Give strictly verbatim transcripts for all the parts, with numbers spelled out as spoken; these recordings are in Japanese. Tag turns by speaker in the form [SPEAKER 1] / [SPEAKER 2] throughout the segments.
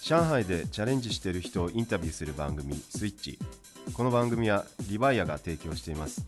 [SPEAKER 1] 上海でチャレンジしている人をインタビューする番組スイッチ。この番組はリバイアが提供しています。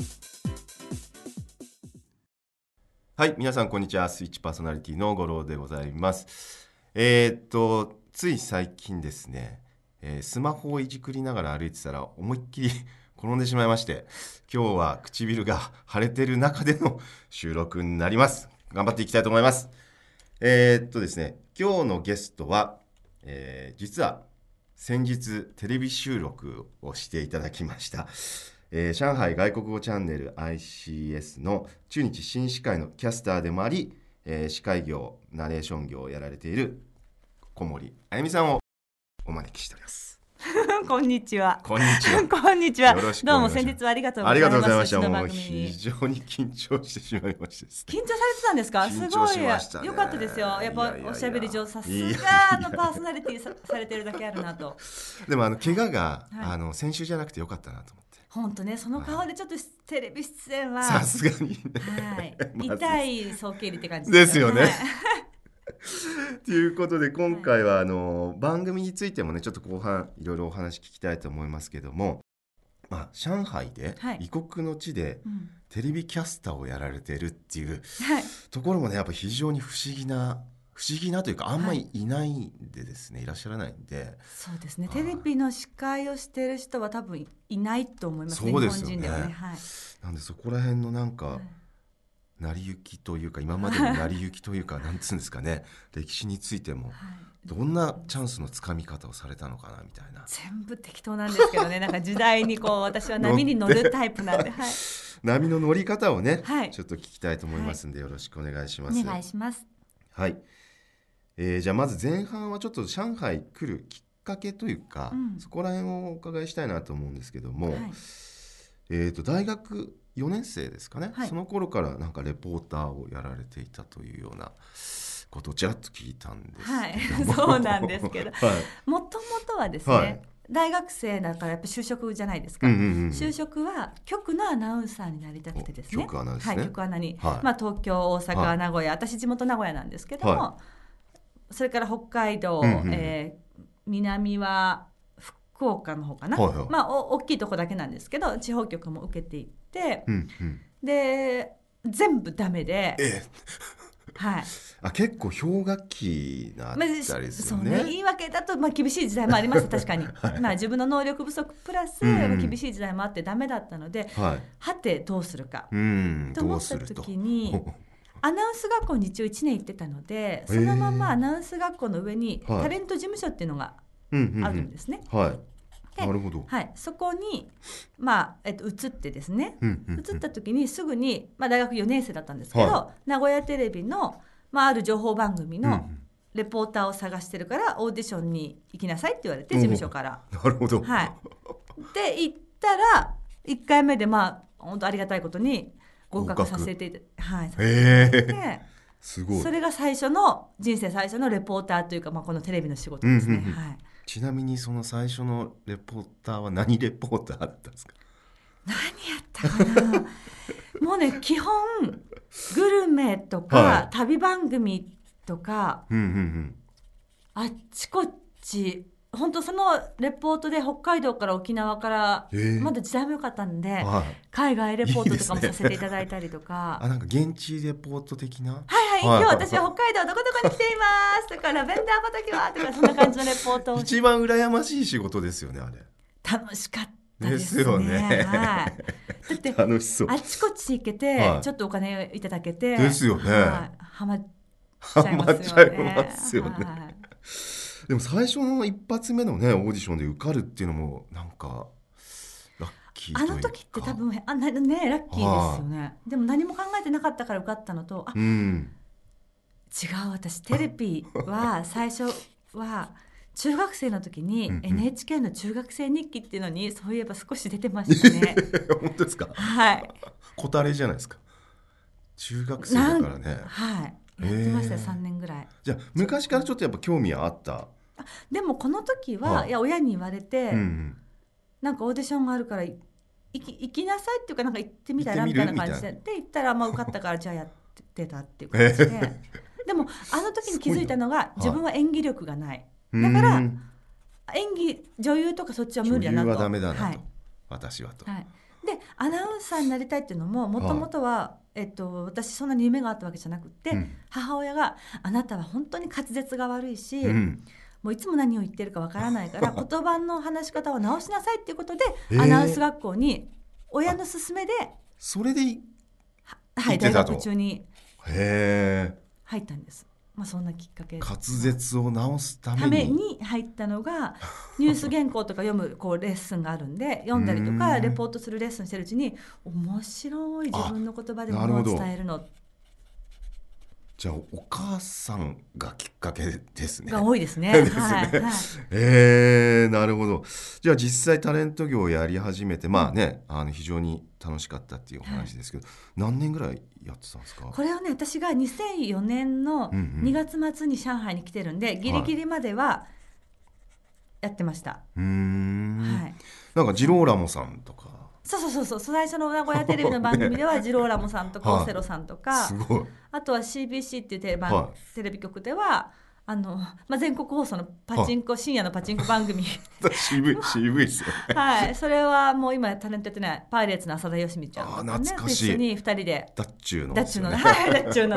[SPEAKER 1] はい、皆さんこんにちは。スイッチパーソナリティの五郎でございます。えー、っとつい最近ですね、えー、スマホをいじくりながら歩いてたら思いっきり転んでしまいまして、今日は唇が腫れてる中での収録になります。頑張っていきたいと思います。えー、っとですね今日のゲストは、えー、実は先日テレビ収録をしていただきました、えー、上海外国語チャンネル アイシーエス の中日新司会のキャスターでもあり、えー、司会業ナレーション業をやられている小森あゆみさんをお招きしております。
[SPEAKER 2] こんにちは。
[SPEAKER 1] こんにちは。
[SPEAKER 2] こんにちは。
[SPEAKER 1] よろしくお願いします。
[SPEAKER 2] どうも先日はありがとうございます。
[SPEAKER 1] ありがとうございました。
[SPEAKER 2] うちの
[SPEAKER 1] もう
[SPEAKER 2] 番組に
[SPEAKER 1] 非常に緊張してしまいましたですね。
[SPEAKER 2] 緊張されてたんですか？す
[SPEAKER 1] 緊張
[SPEAKER 2] ご
[SPEAKER 1] しましたね。
[SPEAKER 2] い良かったですよ。やっぱ
[SPEAKER 1] いやいやいや
[SPEAKER 2] おしゃべり上手、さす
[SPEAKER 1] いやいや
[SPEAKER 2] がのパーソナリティさされてるだけあるなと。
[SPEAKER 1] でもあの怪我が、
[SPEAKER 2] はい
[SPEAKER 1] あの先週じゃなくてよかったなと思って。
[SPEAKER 2] 本当ね、その顔でちょっとテレビ出演は
[SPEAKER 1] さすがにね。
[SPEAKER 2] はい、
[SPEAKER 1] まず
[SPEAKER 2] 痛い早経理って感じ
[SPEAKER 1] ですよね。
[SPEAKER 2] はい
[SPEAKER 1] ということで今回はあの番組についてもねちょっと後半いろいろお話聞きたいと思いますけども、まあ、上海で
[SPEAKER 2] はい
[SPEAKER 1] 異国の地で
[SPEAKER 2] うん
[SPEAKER 1] テレビキャスターをやられているっていう
[SPEAKER 2] はい
[SPEAKER 1] ところもねやっぱ非常に不思議な不思議なというかあんまりいないんでですね、いらっしゃらないんで。
[SPEAKER 2] そうですね。
[SPEAKER 1] はい
[SPEAKER 2] テレビの司会をしている人は多分いないと思いますね。
[SPEAKER 1] そうですよね
[SPEAKER 2] 日本人ではね。はい。
[SPEAKER 1] なんでそこら辺のなんか、
[SPEAKER 2] はい
[SPEAKER 1] 成り行きというか今までの成り行きというかなんつうんですかね歴史についても
[SPEAKER 2] はい
[SPEAKER 1] どんなチャンスのつかみ方をされたのかなみたいな。
[SPEAKER 2] 全部適当なんですけどね。なんか時代にこう私は波に乗るタイプなんで、はい、
[SPEAKER 1] 波の乗り方をね、
[SPEAKER 2] はい
[SPEAKER 1] ちょっと聞きたいと思いますんで、よろしくお願いします。
[SPEAKER 2] お願いします。
[SPEAKER 1] はい、えーじゃあまず前半はちょっと上海来るきっかけというか、
[SPEAKER 2] うん
[SPEAKER 1] そこら辺をお伺いしたいなと思うんですけども、
[SPEAKER 2] はい
[SPEAKER 1] えーと大学よねん生ですかね、
[SPEAKER 2] はい
[SPEAKER 1] その頃からなんかレポーターをやられていたというようなことをちらっと聞いたんですけども、
[SPEAKER 2] はいそうなんですけど
[SPEAKER 1] はい
[SPEAKER 2] もともとはですね、
[SPEAKER 1] はい
[SPEAKER 2] 大学生だからやっぱ就職じゃないですか、
[SPEAKER 1] うんうんうん、
[SPEAKER 2] 就職は局のアナウンサーになりたくてですね。
[SPEAKER 1] 局アナですね、
[SPEAKER 2] はい、局アナに、
[SPEAKER 1] はい
[SPEAKER 2] まあ、東京大阪、
[SPEAKER 1] はい
[SPEAKER 2] 名古屋、私地元名古屋なんですけども、
[SPEAKER 1] は
[SPEAKER 2] それから北海道、
[SPEAKER 1] うんうん
[SPEAKER 2] えー南は福岡の方かな、
[SPEAKER 1] はいはい、
[SPEAKER 2] まあお大きいとこだけなんですけど地方局も受けていって
[SPEAKER 1] うんうん、
[SPEAKER 2] で全部ダメで、
[SPEAKER 1] え
[SPEAKER 2] はい、
[SPEAKER 1] あ結構氷河期なあったりですよね。
[SPEAKER 2] そうね、言い訳だと、まあ、厳しい時代もありました確かに、
[SPEAKER 1] はい
[SPEAKER 2] まあ、自分の能力不足プラス、
[SPEAKER 1] うん
[SPEAKER 2] まあ厳しい時代もあってダメだったので、
[SPEAKER 1] はい、
[SPEAKER 2] はてどうするか、
[SPEAKER 1] うん
[SPEAKER 2] と思った時にアナウンス学校に一応いちねん行ってたので、そのままアナウンス学校の上に
[SPEAKER 1] はい
[SPEAKER 2] タレント事務所っていうのがあるんですね、
[SPEAKER 1] うんうんうん、はい、
[SPEAKER 2] で
[SPEAKER 1] なるほど、
[SPEAKER 2] はい、そこに、まあえっと、移ってですね、
[SPEAKER 1] うんうんうん、
[SPEAKER 2] 移った時にすぐに、まあ、大学よねん生だったんですけど、
[SPEAKER 1] は
[SPEAKER 2] 名古屋テレビの、まあ、ある情報番組の
[SPEAKER 1] うんうん
[SPEAKER 2] レポーターを探してるからオーディションに行きなさいって言われて、事務所から。
[SPEAKER 1] なるほど、
[SPEAKER 2] はい、で行ったらいっかいめで、まあ、本当ありがたいことに合格させていただいて、はい、させていただいて
[SPEAKER 1] へーすごい。
[SPEAKER 2] それが最初の人生最初のレポーターというか、まあ、このテレビの仕事ですね、
[SPEAKER 1] うんうんうん
[SPEAKER 2] はい、
[SPEAKER 1] ちなみにその最初のレポーターは何レポーターだったんですか？
[SPEAKER 2] 何やったかなもうね基本グルメとか、
[SPEAKER 1] はい、
[SPEAKER 2] 旅番組とか、
[SPEAKER 1] うんうんうん、
[SPEAKER 2] あっちこっち本当そのレポートで北海道から沖縄から、
[SPEAKER 1] えー、
[SPEAKER 2] まだ時代も良かったんで、
[SPEAKER 1] はい、
[SPEAKER 2] 海外レポートとかもさせていただいたりとか
[SPEAKER 1] あなんか現地レポート的な、
[SPEAKER 2] はいはい、はい、今日私は北海道どこどこに来ていますとかラベンダー畑はとかそんな感じのレポートを
[SPEAKER 1] 一番羨ましい仕事ですよねあれ。
[SPEAKER 2] 楽しかったですね。
[SPEAKER 1] ですよね、
[SPEAKER 2] はい、だって
[SPEAKER 1] 楽しそう。
[SPEAKER 2] あっちこっち行けて、はい、ちょっとお金いただけて
[SPEAKER 1] ですよね、
[SPEAKER 2] はい、はまっちゃいますよね。
[SPEAKER 1] はまっちゃいますよね、
[SPEAKER 2] はい、
[SPEAKER 1] でも最初の一発目のねオーディションで受かるっていうのもなんかラッキーというか、
[SPEAKER 2] あの時って多分あなねラッキーですよね。でも何も考えてなかったから受かったのと、あ、
[SPEAKER 1] うん、
[SPEAKER 2] 違う、私テレビは最初は中学生の時に エヌエイチケー の中学生日記っていうのにそういえば少し出てましたね
[SPEAKER 1] 本当ですか？
[SPEAKER 2] はい、
[SPEAKER 1] 小タレじゃないですか。中学生だからね。
[SPEAKER 2] はいやってましたよ、さんねんぐらい。
[SPEAKER 1] じゃあ昔からちょっとやっぱ興味はあった？
[SPEAKER 2] あでもこの時は、
[SPEAKER 1] はい、
[SPEAKER 2] いや親に言われて、
[SPEAKER 1] うんうん、
[SPEAKER 2] なんかオーディションがあるから行き、行きなさいっていうかなんか行ってみたらみたいな感じでで行ったらまあ受かったからじゃあやってたっていう感じででもあの時に気づいたのが自分は演技力がない、 だから
[SPEAKER 1] うん
[SPEAKER 2] 演技女優とかそっちは無理だなと。
[SPEAKER 1] 女優はダメだなと、
[SPEAKER 2] はい
[SPEAKER 1] 私はと、
[SPEAKER 2] はい、でアナウンサーになりたいっていうのももともとは、えっと、私そんなに夢があったわけじゃなくて、
[SPEAKER 1] うん
[SPEAKER 2] 母親があなたは本当に滑舌が悪いし、
[SPEAKER 1] うん
[SPEAKER 2] もういつも何を言ってるかわからないから言葉の話し方を直しなさいっていうことで、
[SPEAKER 1] へー
[SPEAKER 2] アナウンス学校に親の勧めで、
[SPEAKER 1] それでい
[SPEAKER 2] はい、大
[SPEAKER 1] 行ってたと
[SPEAKER 2] 学中に
[SPEAKER 1] へえ
[SPEAKER 2] 入ったんです。まあ、そんなきっかけ
[SPEAKER 1] 滑舌を直すため
[SPEAKER 2] ため
[SPEAKER 1] に
[SPEAKER 2] に入ったのがニュース原稿とか読むこうレッスンがあるんで読んだりとかレポートするレッスンしてるうちに面白い自分の言葉でものを伝えるの
[SPEAKER 1] じゃあお母さんがきっかけですね。
[SPEAKER 2] が多いですね。
[SPEAKER 1] ですね
[SPEAKER 2] はいはい、
[SPEAKER 1] えー、なるほど。じゃあ実際タレント業をやり始めて、まあね、あの非常に楽しかったっていうお話ですけど、何年ぐらいやってたんですか？
[SPEAKER 2] これはね私がにせんよねんのにがつ末に上海に来てるんで、ギリギリまではやってました。
[SPEAKER 1] うーん、
[SPEAKER 2] はい、
[SPEAKER 1] なんかジローラモさんとか、
[SPEAKER 2] そうそうそうそう、最初の名古屋テレビの番組ではジローラモさんとか
[SPEAKER 1] はい
[SPEAKER 2] オセロさんとか、
[SPEAKER 1] すごい、
[SPEAKER 2] あとは シービーシー っていうテレビ、
[SPEAKER 1] は
[SPEAKER 2] テレビ局ではあの、まあ、全国放送のパチンコ、深夜のパチンコ番組
[SPEAKER 1] 渋い渋いですよね。
[SPEAKER 2] はい、それはもう今タレントやってないパイレーツの浅田芳美ちゃんとかね、
[SPEAKER 1] あー懐かしい
[SPEAKER 2] 一緒にふたりで
[SPEAKER 1] ダッチューの
[SPEAKER 2] ダッチューの、
[SPEAKER 1] ですよね。
[SPEAKER 2] はい、ダッチューの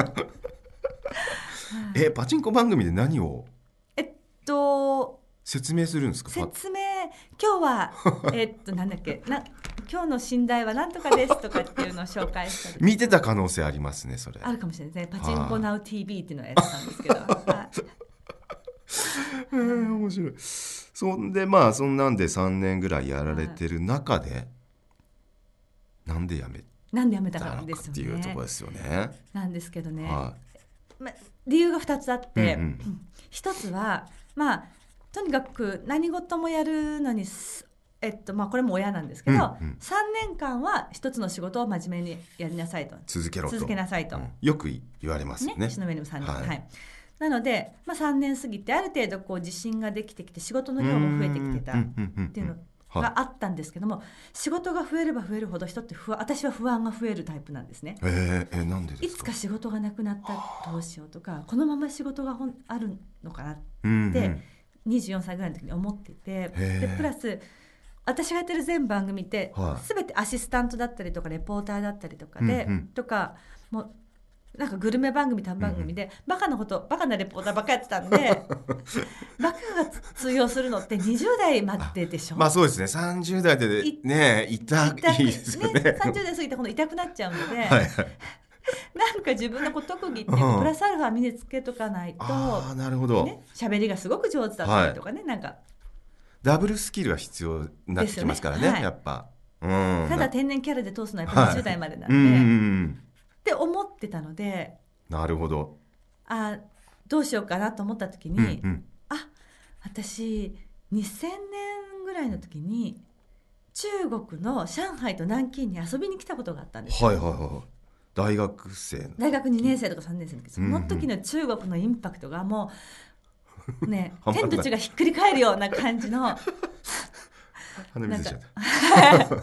[SPEAKER 1] えパチンコ番組で何を
[SPEAKER 2] えっと
[SPEAKER 1] 説明するんですか？
[SPEAKER 2] 説明今日はえっとなんだっけな今日の寝台はなんとかですとかっていうのを紹介したり
[SPEAKER 1] 見てた可能性ありますねそれ。
[SPEAKER 2] あるかもしれないですね。パチンコナウ ティービー っていうのをやってたんですけど、はい、
[SPEAKER 1] えー、面白い。そんでまあそんなんでさんねんぐらいやられてる中で、なんでやめ
[SPEAKER 2] なんでやめた
[SPEAKER 1] たのか
[SPEAKER 2] かですよ
[SPEAKER 1] っていうところ
[SPEAKER 2] ね。
[SPEAKER 1] ですよね。
[SPEAKER 2] なんですけどね、
[SPEAKER 1] は
[SPEAKER 2] ま、理由がふたつあって、
[SPEAKER 1] うんうん
[SPEAKER 2] 一つはまあとにかく何事もやるのにすえっとまあこれも親なんですけど、
[SPEAKER 1] うんうん
[SPEAKER 2] さんねんかんは一つの仕事を真面目にやりなさいと、
[SPEAKER 1] 続けろと
[SPEAKER 2] 続けなさいと、
[SPEAKER 1] うんよく言われますよね。
[SPEAKER 2] 篠宮さんに、
[SPEAKER 1] はい
[SPEAKER 2] はい、なので、まあ、さんねん過ぎてある程度こう自信ができてきて仕事の量も増えてきてたっていうのがあったんですけども、仕事が増えれば増えるほど人って不安、私は不安が増えるタイプなんですね。
[SPEAKER 1] えー、えー、なんでですか？
[SPEAKER 2] いつか仕事がなくなったらどうしようとか、このまま仕事がほんあるのかなっ
[SPEAKER 1] うんうん
[SPEAKER 2] てにじゅうよんさいぐらいの時に思っていて、
[SPEAKER 1] ー
[SPEAKER 2] でプラス私がやってる全番組って
[SPEAKER 1] はい
[SPEAKER 2] 全てアシスタントだったりとかレポーターだったりとかで、
[SPEAKER 1] うんうん
[SPEAKER 2] とかもうなんかグルメ番組単番組で、バカなことバカなレポーターばっかやってたんでバカが通用するのってにじゅう代まででしょ。
[SPEAKER 1] まあそうですねさんじゅう代で
[SPEAKER 2] い
[SPEAKER 1] ね痛
[SPEAKER 2] 痛く
[SPEAKER 1] いですよね。
[SPEAKER 2] ねさんじゅう代過ぎて今度痛くなっちゃうので、
[SPEAKER 1] はいはい、
[SPEAKER 2] なんか自分の特技っていうか、
[SPEAKER 1] うん
[SPEAKER 2] プラスアルファ身につけとかないと
[SPEAKER 1] ああなるほど、
[SPEAKER 2] ね、喋りがすごく上手だったりとかね、なんか
[SPEAKER 1] ダブルスキルが必要になってきますからね、
[SPEAKER 2] ですよねはい
[SPEAKER 1] やっぱ、うん、
[SPEAKER 2] ただ天然キャラで通すのはやっぱりにじゅう代までなんで、
[SPEAKER 1] うんうんうん
[SPEAKER 2] って思ってたので、
[SPEAKER 1] なるほど、
[SPEAKER 2] あどうしようかなと思った時に、
[SPEAKER 1] うんうん、
[SPEAKER 2] あ私にせんねんぐらいの時に中国の上海と南京に遊びに来たことがあったんですよ。
[SPEAKER 1] はいはいはい、大学生の
[SPEAKER 2] 大学にねん生とかさんねん生の時、その時の中国のインパクトがもうね
[SPEAKER 1] 半端ない
[SPEAKER 2] 天と地がひっくり返るような感じの
[SPEAKER 1] 鼻水出ちゃった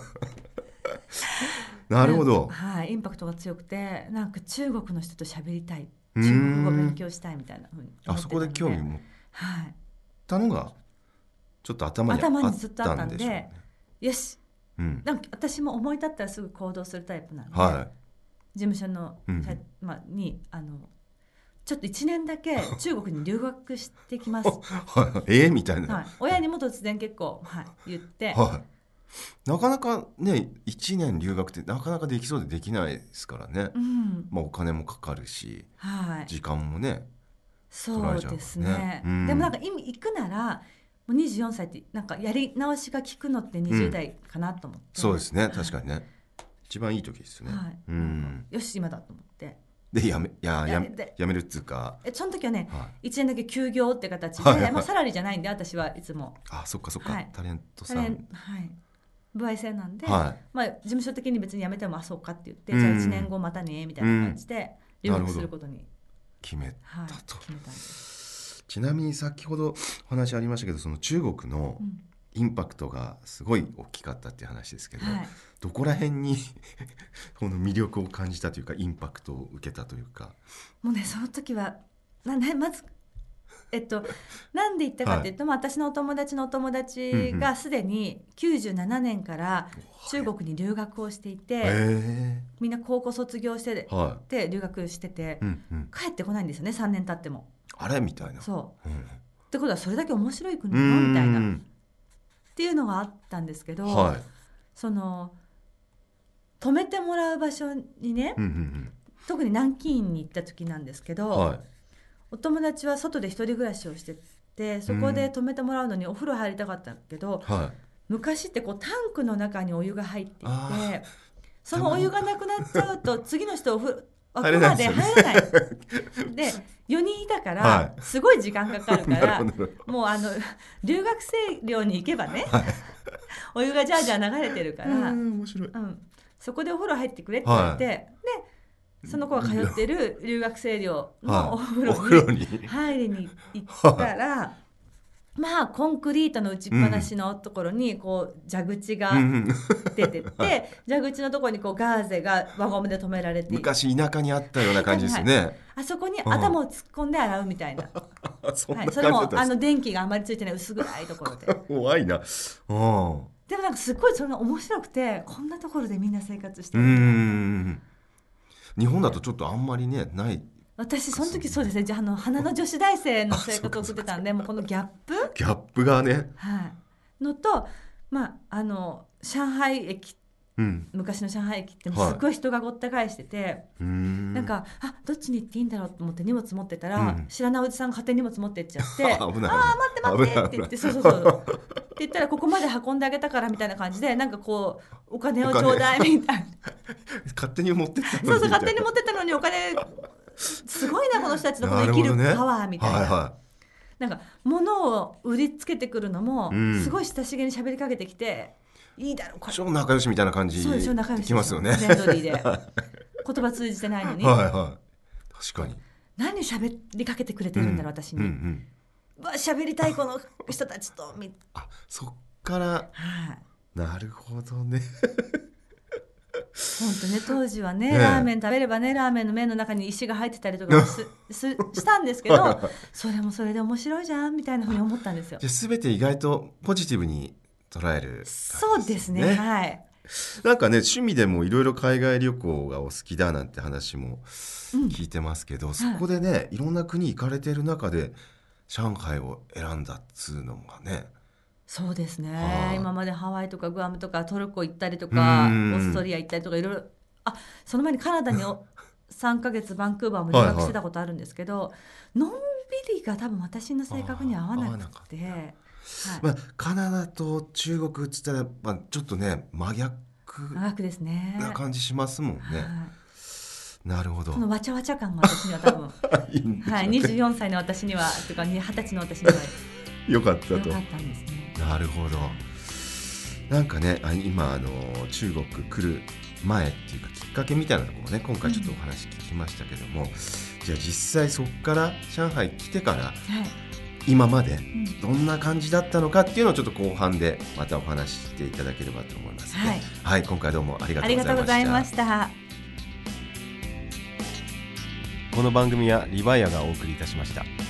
[SPEAKER 1] なるほど、
[SPEAKER 2] はい、インパクトが強くて、なんか中国の人と喋りたい、
[SPEAKER 1] うーん
[SPEAKER 2] 中国語を勉強したいみたいな風に思ってたので、
[SPEAKER 1] あそこで興味持っ
[SPEAKER 2] はい、
[SPEAKER 1] たのがちょっと頭にあ
[SPEAKER 2] 頭にずっとあったんで
[SPEAKER 1] ったんでしょうね、
[SPEAKER 2] よし、
[SPEAKER 1] うん、
[SPEAKER 2] なんか私も思い立ったらすぐ行動するタイプなんで、
[SPEAKER 1] は
[SPEAKER 2] 事務所の、
[SPEAKER 1] うん
[SPEAKER 2] まあ、にあのちょっといちねんだけ中国に留学してきます、
[SPEAKER 1] い、はい、えー、みたいな、
[SPEAKER 2] はい、親にも突然結構、はい、言って、
[SPEAKER 1] はい、なかなかねいちねん留学ってなかなかできそうでできないですからね、
[SPEAKER 2] うん
[SPEAKER 1] まあ、お金もかかるし
[SPEAKER 2] はい、
[SPEAKER 1] 時間もね、
[SPEAKER 2] そうですね、
[SPEAKER 1] 取られちゃうからねうん、
[SPEAKER 2] でもなんか意味行くならもうにじゅうよんさいってなんかやり直しが効くのってにじゅう代かなと思って、
[SPEAKER 1] そうですね、
[SPEAKER 2] はい
[SPEAKER 1] 確かにね一番いい時ですね、
[SPEAKER 2] はい、
[SPEAKER 1] う
[SPEAKER 2] なん
[SPEAKER 1] ん
[SPEAKER 2] かよし今だと思って
[SPEAKER 1] でやめいやや
[SPEAKER 2] で
[SPEAKER 1] やめるっつうか、
[SPEAKER 2] えその時はね、
[SPEAKER 1] はい
[SPEAKER 2] ちねんだけ休業って形で、
[SPEAKER 1] はいはい
[SPEAKER 2] まあ、サラリーじゃないんで私はいつも
[SPEAKER 1] あそっかそっか、
[SPEAKER 2] はい
[SPEAKER 1] タレント
[SPEAKER 2] それ、
[SPEAKER 1] さん、
[SPEAKER 2] はい、歩合制なんで、
[SPEAKER 1] は
[SPEAKER 2] まあ、事務所的に別に辞めてもあそうかって言って、
[SPEAKER 1] うん
[SPEAKER 2] じゃあいちねんごまたねみたいな感じで留学
[SPEAKER 1] なるほど
[SPEAKER 2] することに、
[SPEAKER 1] 決め
[SPEAKER 2] はい、
[SPEAKER 1] たと、
[SPEAKER 2] 決めたんです、
[SPEAKER 1] ちなみに先ほどお話ありましたけどその中国の
[SPEAKER 2] うん
[SPEAKER 1] インパクトがすごい大きかったっていう話ですけど、
[SPEAKER 2] はい、
[SPEAKER 1] どこら辺にこの魅力を感じたというかインパクトを受けたというか、
[SPEAKER 2] もうねその時はななまずえっと、なんで言ったかっていうと、はい、私のお友達のお友達がすでにきゅうじゅうななねんから中国に留学をしていて、はい、みんな高校卒業して、はい、で留学してて、うんうん、帰ってこないんですよね、さんねん経っても。
[SPEAKER 1] あれみたいな。
[SPEAKER 2] そう、うん、ってことはそれだけ面白い国なのみたいなっていうのがあったんですけど、はい、その泊めてもらう場所にね、うんうんうん、特に南京に行った時なんですけど、はい、お友達は外で一人暮らしをしてて、そこで泊めてもらうのにお風呂入りたかったけど、うん、はい、昔ってこうタンクの中にお湯が入っていて、そのお湯がなくなっちゃうと次の人お風呂あくまで入れないでよにんいたからすごい時間かかるから、はい、もうあの留学生寮に行けばね、はい、お湯がジャージャー流れてるから、うん、面白い、うん、そこでお風呂入ってくれって言われて、はい、でその子が通ってる留学生寮のお風呂に入りに行ったら、はい、まあコンクリートの打ちっぱなしのところにこう蛇口が出てって、うんはい、蛇口のところにこうガーゼが輪ゴムで止められて、
[SPEAKER 1] 昔田舎にあったような感じですよね、はいはい、
[SPEAKER 2] あそこに頭を突っ込んで洗うみたいな、うんそんな感じだったんです、はい、それもあの電気があまりついてない薄暗いところで
[SPEAKER 1] 怖いな、うん、
[SPEAKER 2] でもなんかすごいそれが面白くて、こんなところでみんな生活してる
[SPEAKER 1] んだ、うん、日本だとちょっとあんまりねない
[SPEAKER 2] 私その時そうですね、じゃあ、あの花の女子大生の生活を送ってたんでもうこのギャップ
[SPEAKER 1] ギャップがね、
[SPEAKER 2] はい、のと、まあ、あの上海駅、うん、昔の上海駅ってすっごい人がごった返してて、はい、なんかあどっちに行っていいんだろうと思って荷物持ってたら、うん、知らないおじさんが勝手に荷物持ってっちゃってあー待って待ってって言ってそうそうそうって言ったらここまで運んであげたからみたいな感じでなんかこうお金をちょうだいみたいな
[SPEAKER 1] 勝手に持ってったのに
[SPEAKER 2] そうそう勝手に持ってったのにお金すごいなこの人たちのこの生きるパワーみたいな、ね、はいはい、なんか物を売りつけてくるのも、うん、すごい親しげに喋りかけてきていいだろうこれ
[SPEAKER 1] 超仲良しみたいな感じできますよね、
[SPEAKER 2] フレンドリーで言葉通じてないのに、
[SPEAKER 1] はいはい、確かに
[SPEAKER 2] 何喋りかけてくれてるんだろう、うん、私に、うんうん、わ喋りたいこの人たちとみ
[SPEAKER 1] あそっから、はい、なるほどね
[SPEAKER 2] 本当ね当時は ね, ねラーメン食べればねラーメンの麺の中に石が入ってたりとか す, すしたんですけどそれもそれで面白いじゃんみたいなふうに思ったんですよ。
[SPEAKER 1] じゃあ全て意外とポジティブに捉える、ね、
[SPEAKER 2] そうですね、はい、
[SPEAKER 1] なんかね趣味でもいろいろ海外旅行がお好きだなんて話も聞いてますけど、うん、そこでね、はい、いろんな国行かれてる中で上海を選んだっつうのがね
[SPEAKER 2] そうですね、はあ、今までハワイとかグアムとかトルコ行ったりとかオーストリア行ったりとかいろいろあその前にカナダにさんかげつバンクーバーも留学してたことあるんですけどはい、はい、のんびりが多分私の性格に合わなくて、はい
[SPEAKER 1] まあ、カナダと中国っつったら、まあ、ちょっとね真逆な感じしますもんね、はい、なるほど
[SPEAKER 2] このわちゃわちゃ感が私には多分いいんでしょうね、はい、にじゅうよんさいの私にはというかはたちの私には
[SPEAKER 1] よかったと。よ
[SPEAKER 2] かったんですね。
[SPEAKER 1] なるほど。なんかね、今あの中国来る前っていうかきっかけみたいなところもね、今回ちょっとお話聞きましたけども、うん、じゃあ実際そこから上海来てから、はい、今までどんな感じだったのかっていうのをちょっと後半でまたお話ししていただければと思いますので、はい、はい、今回どうもありがとうございました。ありがとうございました。この番組はリバイアがお送りいたしました。